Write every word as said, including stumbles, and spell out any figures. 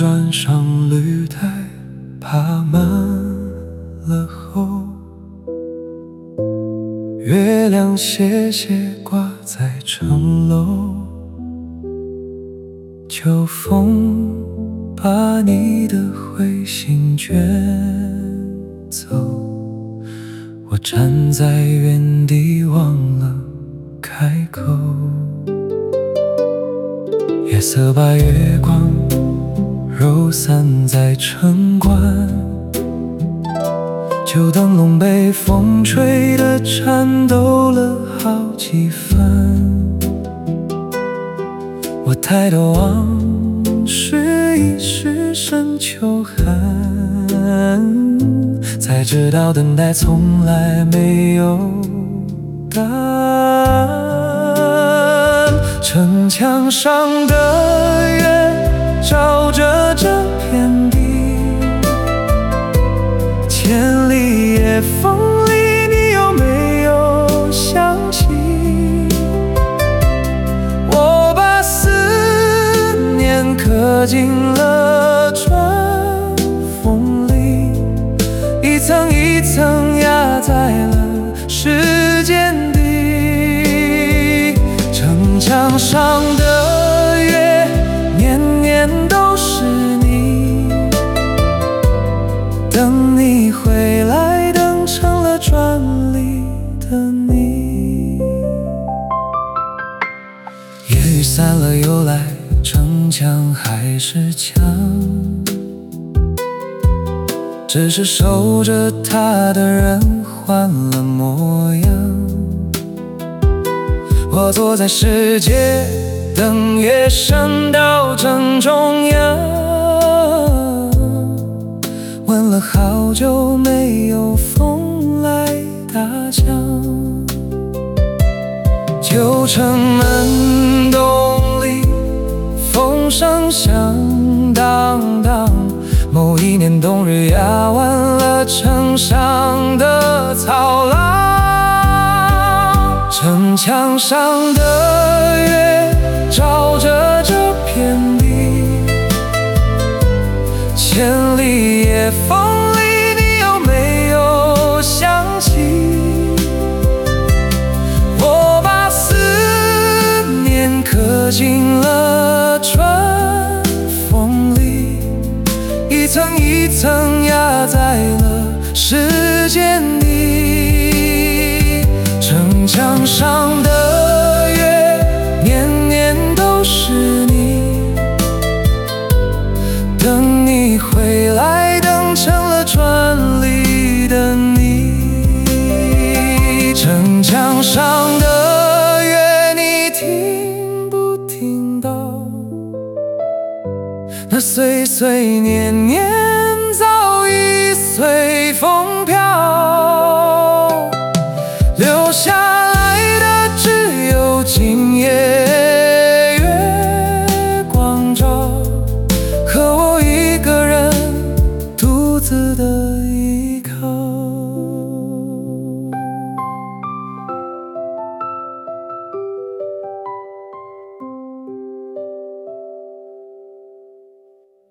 转上绿带，爬满了后，月亮斜斜挂在城楼，秋风把你的灰心卷走，我站在原地忘了开口。夜色把月光揉散在城关，旧灯笼被风吹得颤抖了好几番。我抬头望，是一世深秋寒，才知道等待从来没有答案。城墙上的月照着这片地，千里野风里你有没有想起？我把思念刻进了春风里，一层一层压在了时间底。城墙上的月年年都是你，等你回来，等成了转里的你。夜雨散了又来，城墙还是墙，只是守着它的人换了模样。我坐在世界等月升到正中央，问了好久没有风来打响。旧城门洞里风声响当当，某一年冬日压弯了城上的草廊。城墙上的月照着这片地，千里野风里你有没有想起？我把思念刻进了春风里，一层一层压在了时间底。城墙上的月年年都是你，等你回来，等成了转里的你。城墙上的月你听不听到？那岁岁年年早已随风